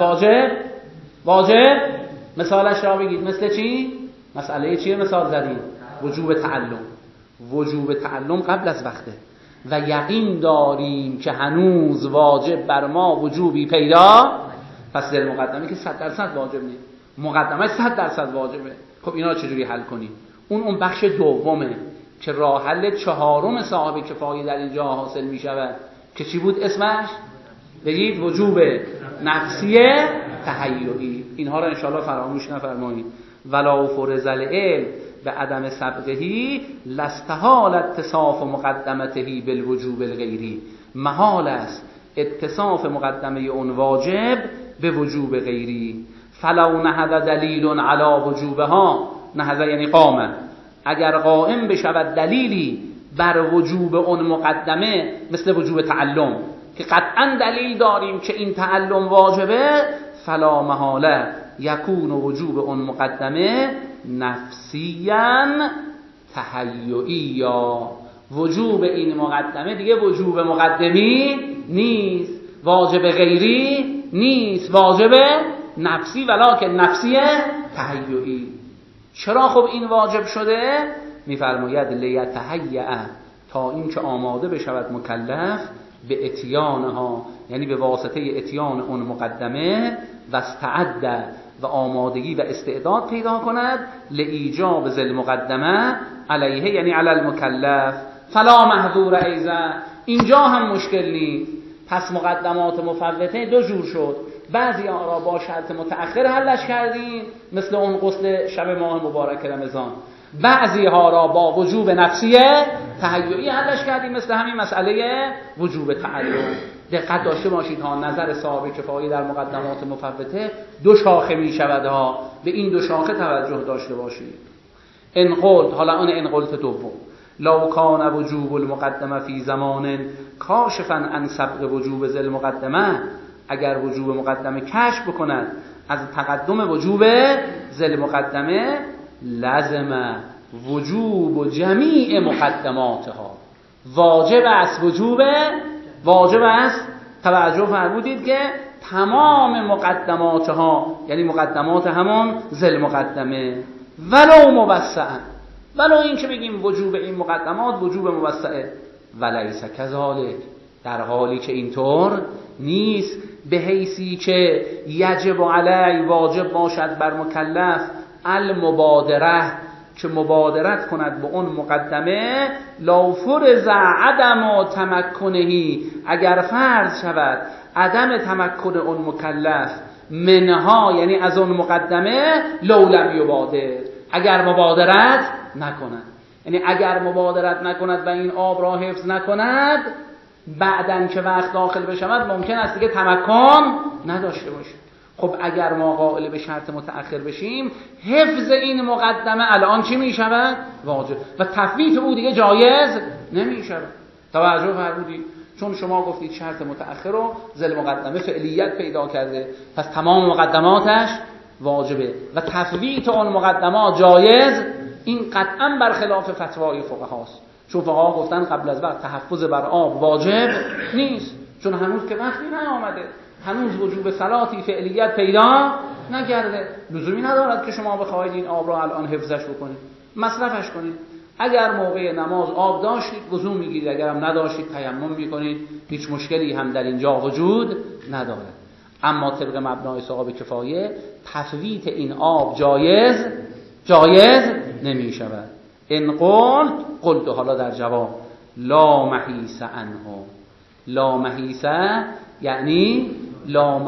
S1: واجب. مثالش را بگید. مثل چی؟ مسئله چیه مثال زدیم؟ وجوب تعلم. وجوب تعلم قبل از وقته و یقین داریم که هنوز واجب بر ما وجوبی پیدا، پس ذل مقدمه که 100% واجب نیست، مقدمه 100% واجبه. خب اینا رو چجوری حل کنیم؟ اون بخش دومه که راه حل چهارم صاحب کفایه در اینجا حاصل می شود که چی بود اسمش؟ بگید وجوب نفسی تهیعی. اینها رو انشاءالله فراموش نفرمایید. ولا فرض العلم به عدم سبقهی لاستحال اتصاف مقدمته بالوجوب الغیری، محال است اتصاف مقدمه اون واجب به وجوب غیری. فلو نهض دلیل علی وجوبها، نهض یعنی قام، اگر قائم بشود دلیلی بر وجوب اون مقدمه، مثل وجوب تعلم که قطعا دلیل داریم که این تعلم واجبه، فلا محاله یکون وجوب اون مقدمه نفسیاً تهیعی، یا وجوب این مقدمه دیگه وجوب مقدمی نیست، واجب غیری نیست، واجب نفسی، ولکن نفسی تهیعی. چرا خب این واجب شده؟ میفرماید لیتهیأ، تا این که آماده بشود مکلف به اتیانها، یعنی به واسطه اتیان اون مقدمه، و استعد، و آمادگی و استعداد پیدا کند لایجاب ذل مقدمه علیه، یعنی علی المکلف. فلا محذور ایضا، اینجا هم مشکل نیست. پس مقدمات مفوته دو جور شد، بعضی ها را با شرط متأخر حلش کردیم مثل اون غسل شب ماه مبارک رمضان، بعضی ها را با وجوب نفسی تهیعی حلش کردیم مثل همین مسئله وجوب تعلم. دقت داشته باشید ها، نظر صاحب کفایه در مقدمات مفوته دو شاخه می شود ها، به این دو شاخه توجه داشته باشید. انقلت، حالا اون انقلت دوم، لو کان وجوب المقدمه فی زمان کاشفا عن سبق وجوب ذل مقدمه، اگر وجوب مقدمه کشف بکند از تقدم وجوب ذل مقدمه، لازمه وجوب جمیع مقدماتها، واجب است واجب است توجه فرمودید که تمام مقدماتها، یعنی مقدمات همان ذل مقدمه، ولو موسعا، ولو این که بگیم وجوب این مقدمات وجوب موسعه، ولیس کذالک، در حالی که اینطور نیست، به حیثی که یجب علی، واجب باشد بر مکلف، المبادره، که مبادرت کند به اون مقدمه، لا فرض عدم تمکنهی، اگر فرض شود عدم تمکن اون مکلف منها، یعنی از اون مقدمه، لو لم یبادر، اگر مبادرت نکند، یعنی اگر مبادرت نکند و این آب را حفظ نکند، بعدن که وقت داخل بشود ممکن است دیگه تمکن نداشته باشه. خب اگر ما قائل به شرط متأخر بشیم، حفظ این مقدمه الان چی می شود؟ واجب، و تفویت او دیگه جایز نمی شود. توجه فرمودید؟ چون شما گفتید شرط متأخر رو ذل مقدمه فعلیت پیدا کرده، پس تمام مقدماتش واجبه و تفویت اون مقدمات جایز، این قطعا برخلاف فتوای فقهاست. چون فقها گفتن قبل از وقت تحفظ بر آب واجب نیست، چون هنوز که وقتی نیامده، هنوز وجوب صلاتی فعلیت پیدا نکرده، لزومی ندارد که شما بخواید این آب را الان حفظش بکنید، مصرفش کنید. اگر موقع نماز آب داشتید وضو میگیرید، اگر هم نداشتید تیمم میکنید، هیچ مشکلی هم در اینجا وجود ندارد. اما طبق مبنای صحاب کفایه تفویت این آب جایز نمی شود. ان قلت حالا در جواب لا محیص عنه، لا محیص یعنی لا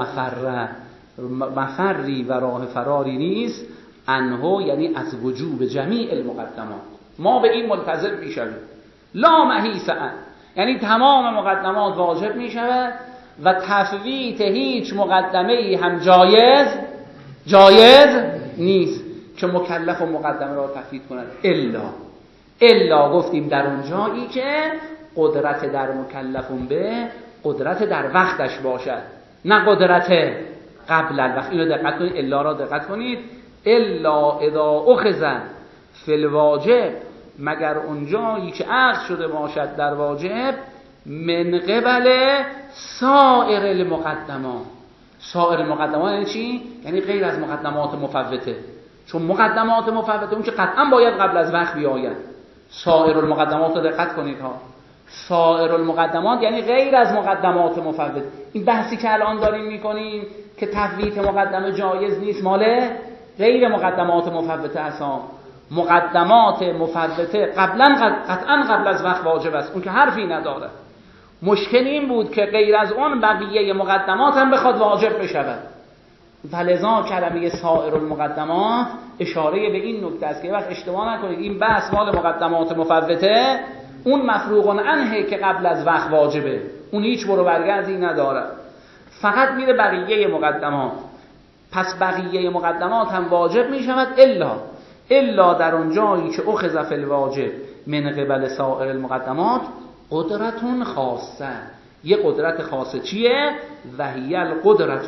S1: مفری و راه فراری نیست، عنه یعنی از وجوب جمیع المقدمات، ما به این ملتزم می شویم. لا محیص عنه یعنی تمام مقدمات واجب می شود و تفویت هیچ مقدمه ای هم جایز نیست که مکلف و مقدمه را تفویت کند، الا گفتیم در اون جایی که قدرت در مکلفون به قدرت در وقتش باشد، نه قدرت قبل الوقت. اینو دقت کنید، الا را دقت کنید. الا اذا اخذ فی الواجب، مگر اون جایی که اخذ شده باشد در واجب، من قبل سایر المقدمات. سایر المقدمات یعنی چی؟ یعنی غیر از مقدمات مفوته، چون مقدمات مفوته اون که قطعا باید قبل از وقت بیاید. سایر المقدمات رو دقت کنید ها، سایر المقدمات یعنی غیر از مقدمات مفوته. این بحثی که الان داریم میکنیم که تفویت مقدمه جایز نیست، مال غیر مقدمات مفوته اصلا. مقدمات مفوته قطعا قبل از وقت واجب است، اون که حرفی نداره. مشکل این بود که غیر از اون بقیه مقدمات هم بخواد واجب بشود، فلذا کلمه سایر المقدمات اشاره به این نکته است که وقت اشتباه نکنید، این بحث مال مقدمات مفوته، اون مفروغ عنه که قبل از وقت واجبه، اون هیچ برو برگردی نداره، فقط میره بقیه مقدمات. پس بقیه مقدمات هم واجب می شود الا در اون جایی که اخذ فی الواجب من قبل سایر المقدمات قدرتون خاصه. یه قدرت خاصه چیه؟ وهی القدرت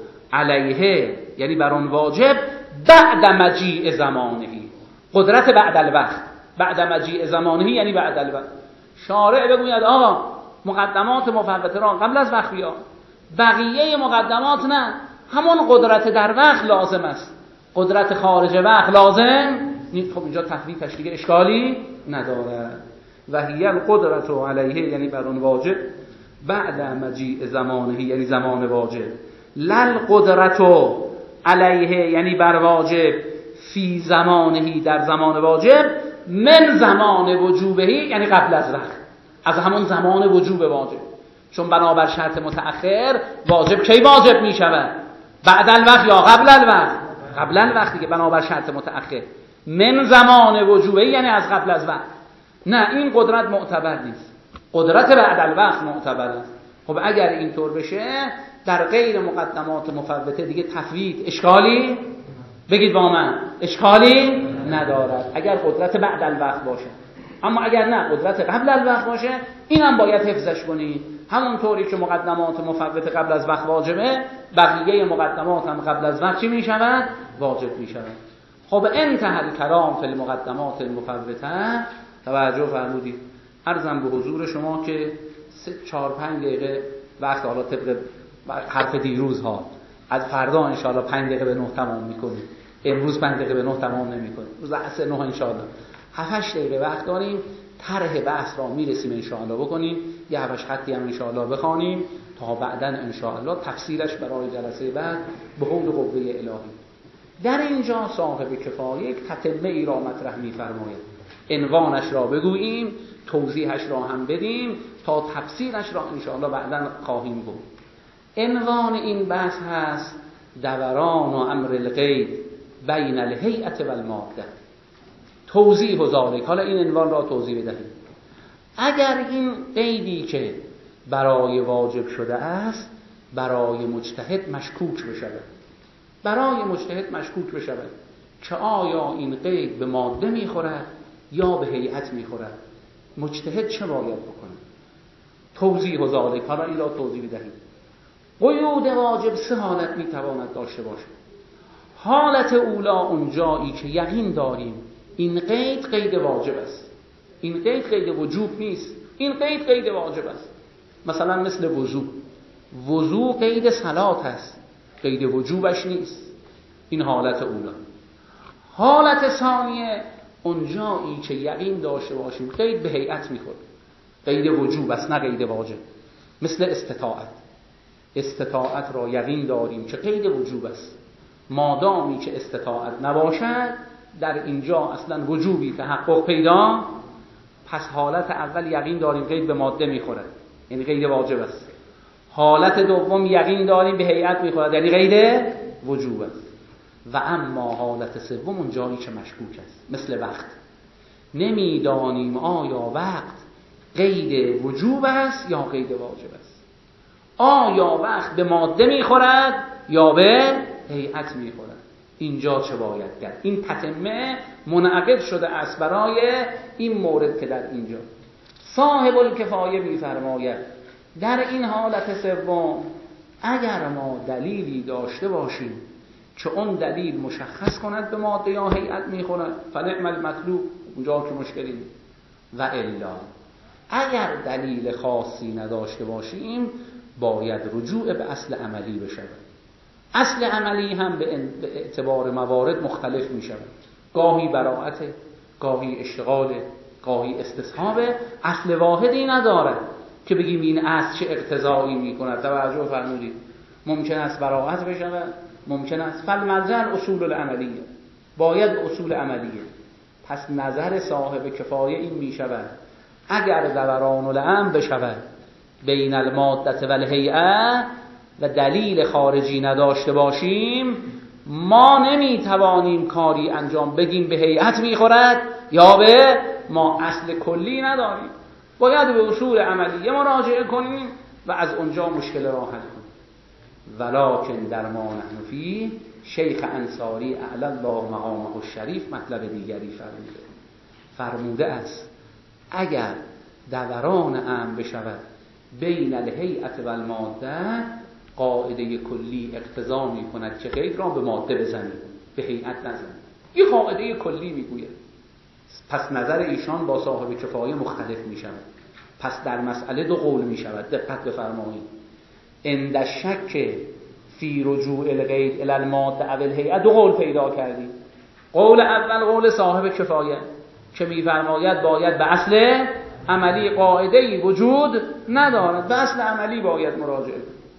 S1: علیه، یعنی بر اون واجب بعد مجیء زمانهی، قدرت بعد الوقت. بعد مجیء زمانهی یعنی بعد الوقت. شارع بگوید آقا مقدمات مفوته را قبل از وقت بیا، بقیه مقدمات نه، همون قدرت در وقت لازم است، قدرت خارج وقت لازم نیست. خب اینجا تفویتش دیگه اشکالی نداره. وهی القدرت علیه یعنی بر اون واجب بعد مجیء زمانه یعنی زمان واجب، لل قدرت علیه یعنی بر واجب فی زمانه در زمان واجب، من زمان وجوبه یعنی قبل از وقت، از همون زمان وجوب واجب. چون بنابر شرط متأخر واجب کی واجب می شود؟ بعد الوقت یا قبل الوقت؟ قبل الوقت دیگه، بنابر شرط متأخر. من زمان وجوبه یعنی از قبل از وقت. نه این قدرت معتبر نیست، قدرت بعد الوقت معتبر است. خب اگر اینطور بشه در غیر مقدمات مفوته دیگه تفویت اشکالی، بگید با من، اشکالی ندارد اگر قدرت بعد الوقت باشه. اما اگر نه قدرت قبل الوقت باشه اینم باید حفظش کنید. همونطوری که مقدمات مفوته قبل از وقت واجبه، بقیه مقدمات هم قبل از وقت چی می شود؟ واجب می شود. خب انتهى الکلام فی المقدمات المفوته. توجه فرمودید عرضم به حضور شما که 4-5 دقیقه وقت، حالا طبق حرف دیروز ها از فردا ان شاء الله 5 دقیقه به 9 تمام میکنیم، امروز 5 دقیقه به 9 تمام نمیکنیم، روز عصر 9 ان شاء الله 7-8 دقیقه وقت داریم. طرح بحث را میرسیم ان شاء الله بکنیم، یه 7-8 خطی هم ان شاء الله بخوانیم تا بعداً ان شاء الله تفسیرش برای جلسه بعد به حول قوه الهی. در اینجا صاحب کفایه یک تتمه ای را مطرح می‌فرماید. عنوانش را بگوییم، توضیحش را هم بدیم تا تفسیرش را ان شاء الله بعداً خواهیم گفت. عنوان این بحث هست دوران و امر الغیب بین الهیئة و الماده. توضیح و ذالک. حالا این عنوان را توضیح بدهیم. اگر این قیدی که برای واجب شده است برای مجتهد مشکوک بشود که آیا این قید به ماده میخورد یا به هیئت میخورد، مجتهد چه باید بکنه؟ توضیح و ذالک. حالا این را توضیح بدهیم. قیود واجب 3 حالت میتواند داشته باشد. حالت اولا اونجایی که یقین داریم این قید واجب است، این قید وجوب نیست، این قید واجب است. مثلا مثل وضو قید صلات است، قید وجوبش نیست. این حالت اولا. حالت ثانیه اونجایی که یقین داشته باشیم قید به هیئت میخوره، قید وجوب است نه قید واجب. مثل استطاعت را یقین داریم که قید وجوب است، مادامی که استطاعت نباشد در اینجا اصلا وجوبی تحقق پیدا، پس حالت اول یقین داریم قید به ماده میخورد یعنی قید واجب است. حالت دوم یقین داریم به هیئت میخورد یعنی قید وجوب است. و اما حالت سوم اون جایی که مشکوک است، مثل وقت. نمیدانیم آیا وقت قید وجوب است یا قید واجب است، آیا وقت به ماده میخورد یا به هیئت میخورد. اینجا چه باید کرد؟ این تتمه منعقد شده است برای این مورد که در اینجا صاحب الکفایه میفرماید در این حالت سوم اگر ما دلیلی داشته باشیم که اون دلیل مشخص کند به ماده یا هیئت میخورد فنعم المطلوب، اونجا که مشکلی نیست. و الا اگر دلیل خاصی نداشته باشیم باید رجوع به اصل عملی بشود. اصل عملی هم به اعتبار موارد مختلف می شود. گاهی براءت، گاهی اشتغال، گاهی استصحاب. اصل واحدی ندارد که بگیم این اصل چه اقتضایی می کند. توجه فرمودید. ممکن است براءت بشود، ممکن است فالمرجع اصول العملیه، باید اصول عملیه. پس نظر صاحب کفایه این می شود اگر دوران الامر بشود بین الماده و الهیئه و دلیل خارجی نداشته باشیم ما نمیتوانیم کاری انجام بگیم به هیئت میخورد یا به ما اصل کلی نداریم، باید به اصول عملیه مراجعه کنیم و از اونجا مشکل را حل کنیم. ولکن در ما نحن فیه شیخ انصاری اعلی الله مقامه الشریف مطلب دیگری فرموده است اگر دوران امر بشود بین الهیئة و الماده قاعده کلی اقتضا می کند که قید را به ماده بزنیم به هیئت نزنیم. این قاعده کلی میگوید. پس نظر ایشان با صاحب کفایه مختلف می شود. پس در مسئله 2 قول می شود. دقت بفرمایید. عند الشک فی رجوع القید الی الماده او الهیئه 2 قول پیدا کردیم. قول اول قول صاحب کفایه که میفرماید باید به اصل عملی قاعده‌ای وجود ندارد، به اصل عملی باید مراجعه.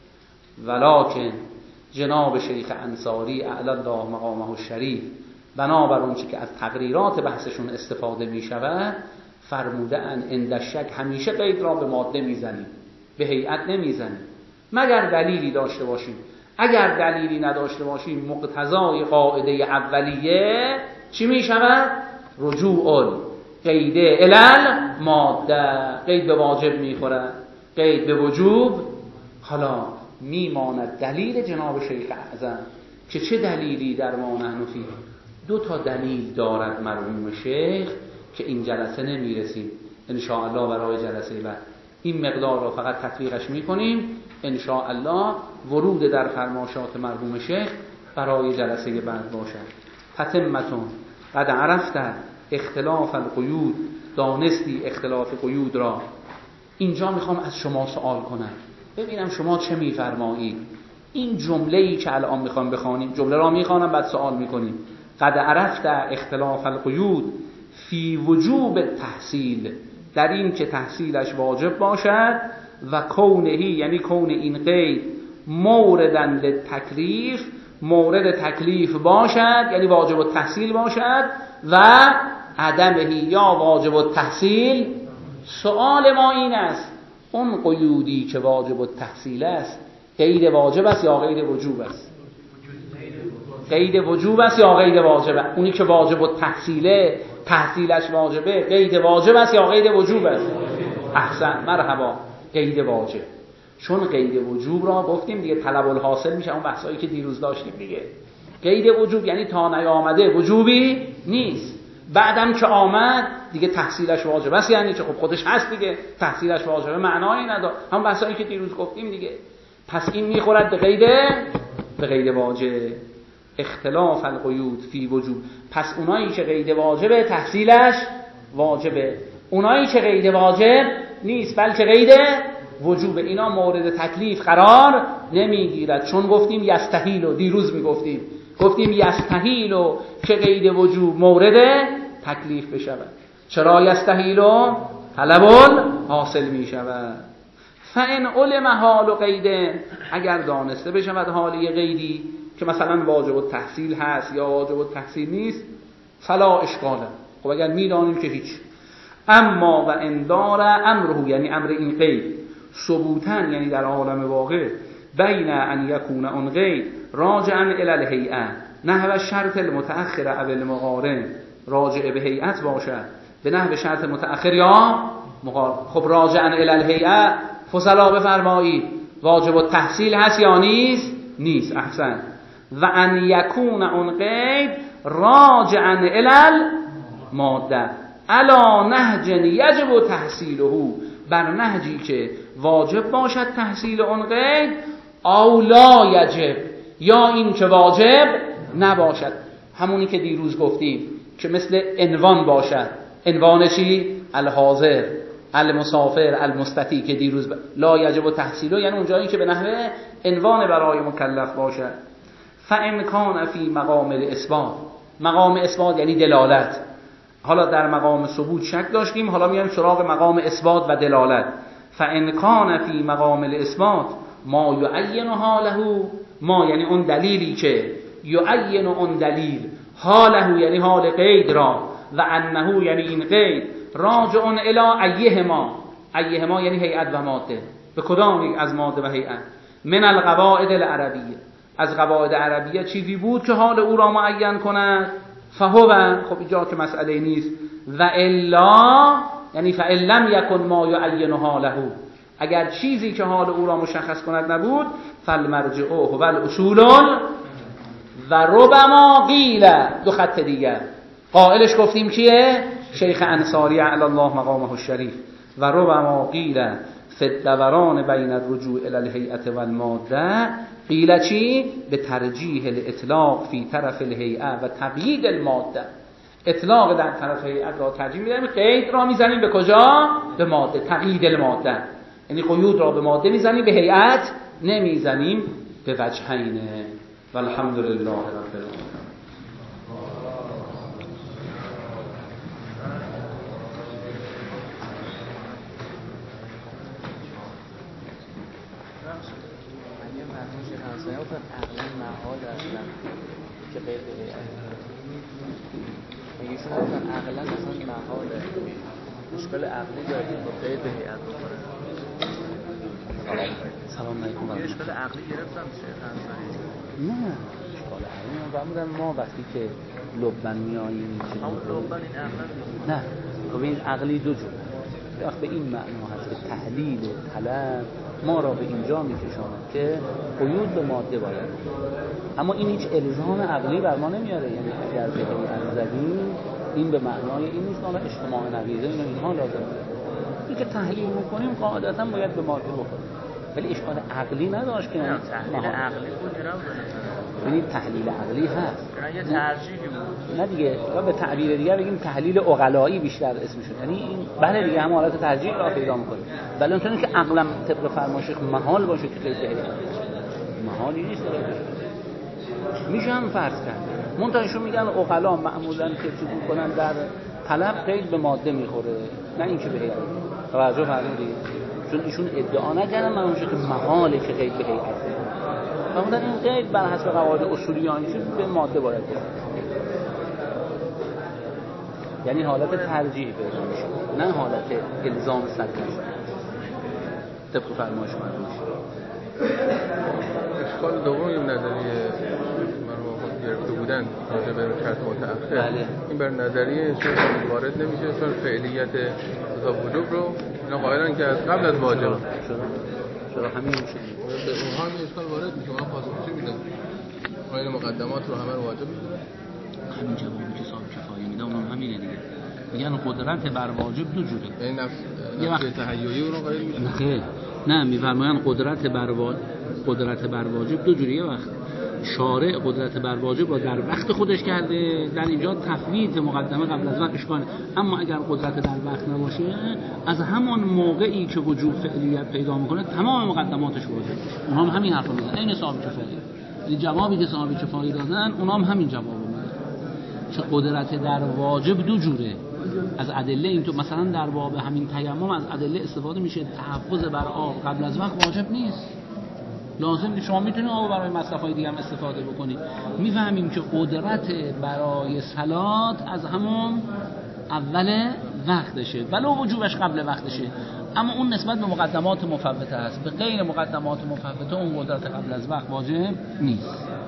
S1: ولکن جناب شیخ انصاری اعلی الله مقامه الشریف بنابر اون چی که از تقریرات بحثشون استفاده می شود فرموده ان عند الشک همیشه قید را به ماده میزنیم به هیئت نمیزنیم مگر دلیلی داشته باشیم. اگر دلیلی نداشته باشیم مقتضای قاعده اولیه چی می شود؟ رجوع قیده علل ماده، قید به واجب میخورد، قید به وجوب. حالا میماند دلیل جناب شیخ اعظم که چه دلیلی در ما نحن فیه. 2 تا دلیل دارد مرحوم شیخ که این جلسه نمیرسیم ان شاء الله برای جلسه بعد این مقدار را فقط تطبیقش میکنیم ان شاء الله ورود در فرمایشات مرحوم شیخ برای جلسه بعد باشد. تتمتون قد عرفت اختلاف القیود، دانستی اختلاف قیود را. اینجا میخوام از شما سوال کنم، ببینم شما چه میفرمایید. این جمله‌ای که الان میخوام بخوانیم، جمله را میخوانم بعد سوال میکنیم. قد عرفت اختلاف القیود فی وجوب تحصیل، در این که تحصیلش واجب باشد، و کونهی یعنی کون این قید موردن للتکلیف، مورد تکلیف باشد یعنی واجب التحصیل باشد، و عدمهی یا واجب التحصیل. سوال ما این است اون قیودی که واجب التحصیل است قید واجب است یا قید وجوب است؟ قید وجوب است یا قید واجب است؟ اونی که واجب التحصیله تحصیلش واجبه قید واجب است یا قید وجوب است؟ احسن، مرحبا، قید واجب. چون قید وجوب را گفتیم دیگه طلب الحاصل میشه، اون بحثایی که دیروز داشتیم دیگه. قید وجوب یعنی تا نیامده وجوبی نیست، بعدم که آمد دیگه تحصیلش واجب است، یعنی چه؟ خب خودش هست دیگه، تحصیلش واجبه معنایی نداره، هم بحثایی که دیروز گفتیم دیگه. پس این میخورد به قید واجب. اختلاف القیود فی وجوب، پس اونایی که قید واجبه تحصیلش واجبه، اونایی که قید واجب نیست بلکه قید وجوب، اینا مورد تکلیف قرار نمیگیرد. چون گفتیم یستحیل، و دیروز گفتیم یستحیل که قید وجوب مورد تکلیف بشود. چرا یستحیل؟ طلب حاصل میشود. فان علم حال قید، اگر دانسته بشود حالی قیدی که مثلا واجب التحصیل هست یا واجب التحصیل نیست، فلا اشکاله. خب اگر میدانیم که هیچ. اما و اندار امره، یعنی امر این قید ثبوتن، یعنی در عالم واقع، بین ان یکون اون قید راجعا الی الهیئه نحو شرط المتأخر او المقارن، راجع به هیئت باشد به نحو شرط متأخر یا مقارن. خب راجعا الی الهیئه فضلا بفرمایید واجب التحصیل هست یا نیست؟ احسن. و ان یکون اون قید راجعا الی الماده علی نهج یجب تحصیله، بر نهجی که واجب باشد تحصیل اون قید، او لا یجب، یا این که واجب نباشد. همونی که دیروز گفتیم که مثل عنوان باشد. عنوان چی؟ الحاضر، المسافر، المستطیع، که دیروز لا یجب تحصیله یعنی اونجایی که به نحو عنوان برای مکلف باشد. فان کان فی مقام الاثبات، مقام اثبات یعنی دلالت. حالا در مقام ثبوت شک داشتیم، حالا میایم سراغ مقام اثبات و دلالت. فان کان فی مقام الاثبات ما یعین حاله، ما یعنی اون دلیلی که یعین اون دلیل، حاله یعنی حال قید را، و انه یعنی این قید راجع الی ایهما یعنی هیئت و ماده، به کدام یک از ماده و هیئت، من القواعد العربیه، از قواعد عربیه چیزی بود که حال او را معین کند، فهو، خب اینجا که مسئله نیست، و الا یعنی فإن لم یکن ما یعین حاله، اگر چیزی که حال او را مشخص کند نبود، فالمرجع هو الاصول و ربما قیل، دو خط دیگر قائلش گفتیم کیه؟ شیخ انصاری علی الله مقامه الشریف. و ربما قیل فی الدوران بین الرجوع الی الهیئه والماده، قیل چی؟ به ترجیح الاطلاق فی طرف الهیئه و تقیید الماده. اطلاق در طرف هیئت را ترجیح میدیم، قید را میزنیم به کجا؟ به ماده، تقیید الماده یعنی قیود را به ماده میزنیم، به هیئت نمیزنیم، به وجهین. والحمد لله رب العالمین.
S2: عقلا محال اصلا که غیر به هیئت میگه، شما اصلا عقلا اصلا محاله، مشکل عقلی دارید با غیر به هیئت بکنه.
S1: سلام علیکم.
S2: اشکال عقلی گرفتم شیخ انصاری؟
S1: نه اشکال عقلی نمیدونم. ما وقتی که لبن میاییم
S2: همون لبن این عقلا
S1: نه، خب این عقلی دو جور وقت به این معنا هست که تحلیل و طلب ما را به اینجا میکشاند که قیود به ماده باید، اما این هیچ الزام عقلی بر ما نمیاره. یعنی اگر به هیئت زدیم این به معنای این نیست که اجتماع نقیضه اینها لازمه. این که تحلیل میکنیم قاعدتا باید به ماده بکنیم، ولی اشکال عقلی نداشت که
S2: تحلیل عقلی بود
S1: ببینید تحلیل عقلی هست،
S2: یه ترجیحی بود.
S1: نه دیگه، یا به تعبیر دیگه بگیم تحلیل عقلایی بیشتر اسمش، یعنی این بله دیگه هم حالت ترجیح را پیدا می‌کنه، ولی اونطوری که عقلم طبق فرمان شیخ محال باشه که قید به هیئت محالی نیست. میشه هم فرض کرد. منتهیشون میگن عقلا معمولا که چیزی کنن در طلب قید به ماده میخوره، نه اینکه به هیئت. توجه فرمودید؟ چون ایشون ادعا نکردن معمولا که محاله که قید به هیئت. معمولا این قید بر حسب قواعد اصولیانی چیز به ماده باید باشه. یعنی حالت ترجیح پیدا میشه، نه حالت الزام 100% طبق فرمایش مرحوم.
S3: اشکال دوم این نظریه مرحوم گرفته بودن راجع به شرط متأخر،
S1: بله.
S3: این بر نظریه چون وارد نمیشه، چون فعلیت اضافه وجوب رو اینا قائلن که از قبل از واجب
S1: چرا همین میشه
S3: به اونها این اشکال وارد میشه. من پاسخ چی میدم؟ این مقدمات رو همه رو واجب میدونن.
S1: همین جوابی که صاحب کفایه میده اونم همینه دیگه، میگن قدرت بر واجب دو جوره.
S3: این نفس تهیعی اون رو قائل میشن؟
S1: نه میفرماین قدرت بر واجب دو جوریه. وقت شارع قدرت بر واجب رو در وقت خودش کرده، در اینجا تفویض مقدمه قبل از وقت اشکاله. اما اگر قدرت در وقت نباشه، از همان موقعی که وجوب فعلیت پیدا میکنه تمام مقدماتش واجب میشه. اونها هم همین حرفو میزنن. این صاحب کفایه، این جوابی که صاحب کفایه دادن اونها هم همین جوابو میدن. چه قدرت در واجب دو جوره از ادله. این تو مثلا در باب همین تیمم از ادله استفاده میشه. تحفظ بر آب قبل از وقت واجب نیست، لازم نیست. شما میتونید آب برای مصرف‌های دیگه هم استفاده بکنید. میفهمیم که قدرت برای صلات از همون اول وقتشه، ولو وجوبش قبل وقتشه. اما اون نسبت به مقدمات مفوته است. به غیر مقدمات مفوته اون قدرت قبل از وقت واجب نیست.